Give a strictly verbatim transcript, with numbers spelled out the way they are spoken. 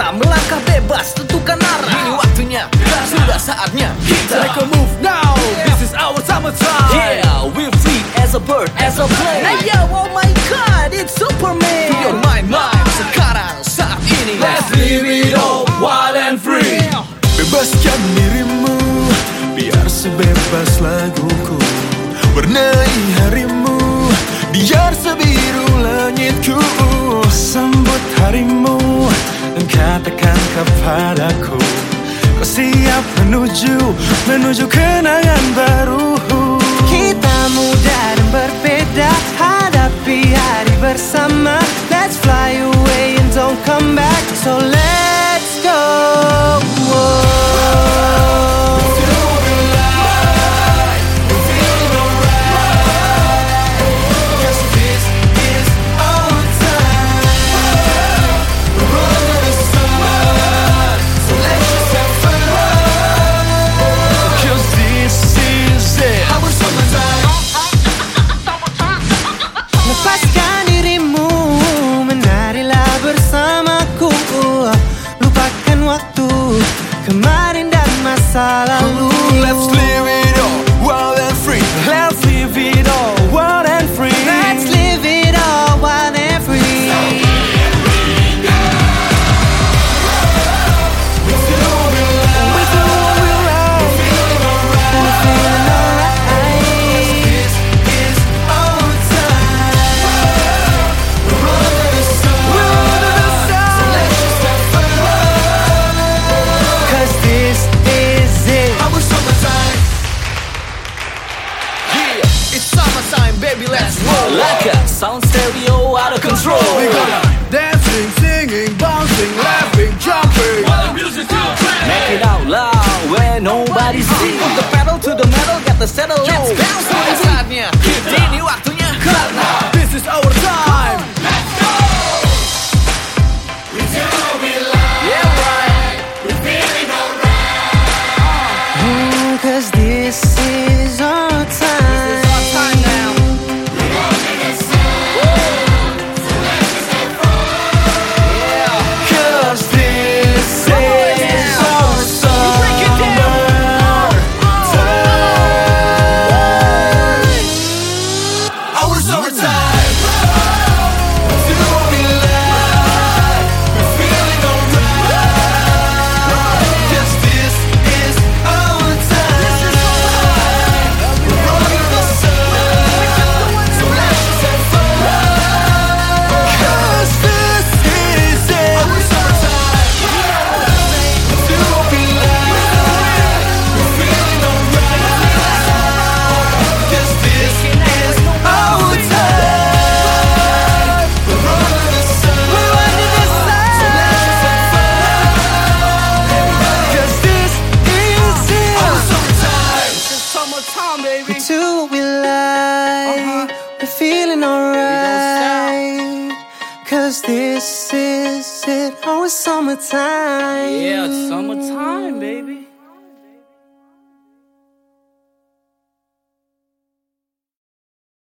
kita melangkah bebas, tentukan arah. Ini waktunya, dan sudah saatnya kita Take a move now, this is our summertime. Yeah, we're free as a bird, as a plane. Hey yo, oh my god, it's Superman. To your mind, mind, sekarang, saat ini. Let's live it all wild and free. Bebaskan dirimu, biar sebebas laguku. Warnai harimu, biar sebiru langitku. Sambut harimu, dan katakan kepadaku, kau siap menuju, menuju kenangan baru. Kita muda dan berbeda, hadapi hari bersama. Let's fly away and don't come back, so let's go. Lepaskan dirimu, menarilah bersamaku. Lupakan waktu kemarin dan masa lalu. Let's live it all wild and free. Let's live it all wild and free. Let's live it all wild and free. Baby, let's roll like a sound stereo out of control. We gonna dancing, singing, bouncing, laughing, jumping. While the music's still playing. Make it out loud where nobody sees. Put the pedal to the metal, get the settle low. Let's bounce sudah saatnya, ini waktunya. Karena this is our time. Let's go. We do we love. Yeah, right. We're feeling alright. Mm, Cause this is our time. We do what we like, we're feeling alright. Cause this is it, our summertime. Yeah, it's summertime, baby.